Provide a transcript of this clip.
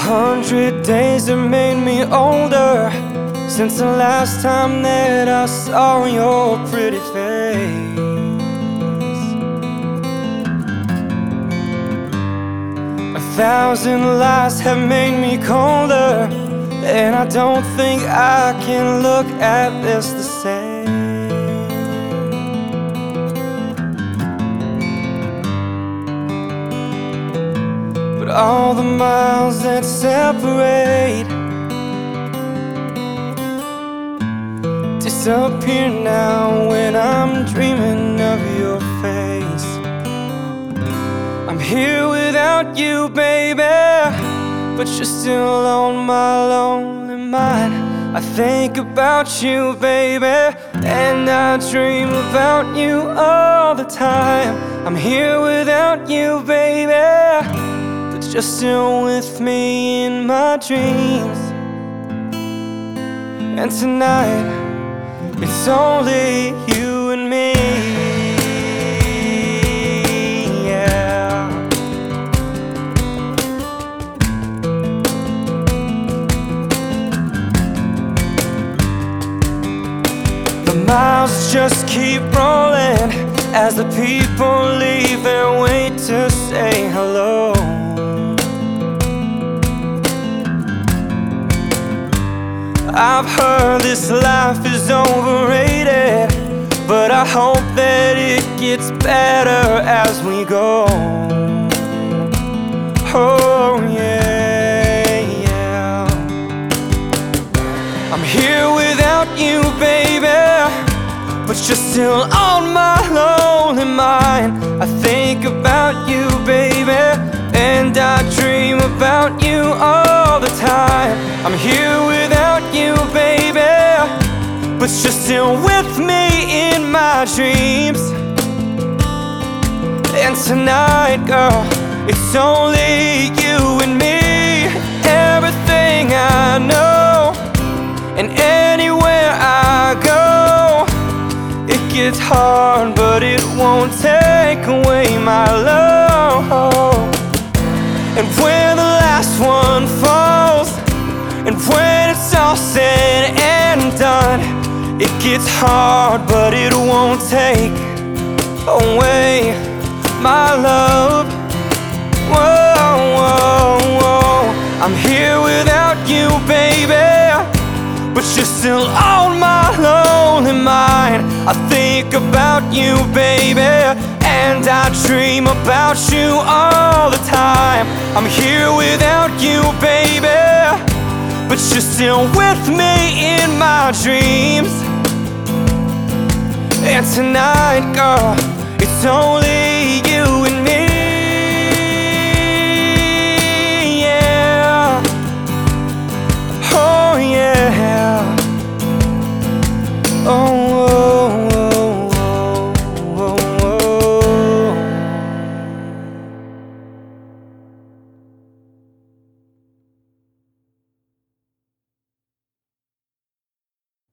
100 days have made me older since the last time that I saw your pretty face. 1,000 lies have made me colder, and I don't think I can look at this the same. But all the miles that separate disappear now when I'm dreaming of your face. I'm here without you, baby, but you're still on my lonely mind. I think about you, baby, and I dream about you all the time. I'm here without you, baby, but you're still with me in my dreams. And tonight, it's only you and me. The miles just keep rolling as the people leave and wait to say hello. I've heard this life is overrated, but I hope that it gets better as we go. Oh yeah, yeah. I'm here without you, baby, but you're still on my lonely mind. I think about you, baby, and I dream about you all the time. I'm here without you, baby, but you're still with me in my dreams. And tonight, girl, it's only you and me. Everything I know, and anywhere I go, it gets hard, but it won't take away my love. And when the last one falls, and when it's all said and done, it gets hard, but it won't take away my love. Whoa, whoa, whoa. I'm here without you, baby, but you're still on my lonely mind. I think about you, baby, and I dream about you all the time. I'm here without you, baby, but you're still with me in my dreams. And tonight, girl, it's only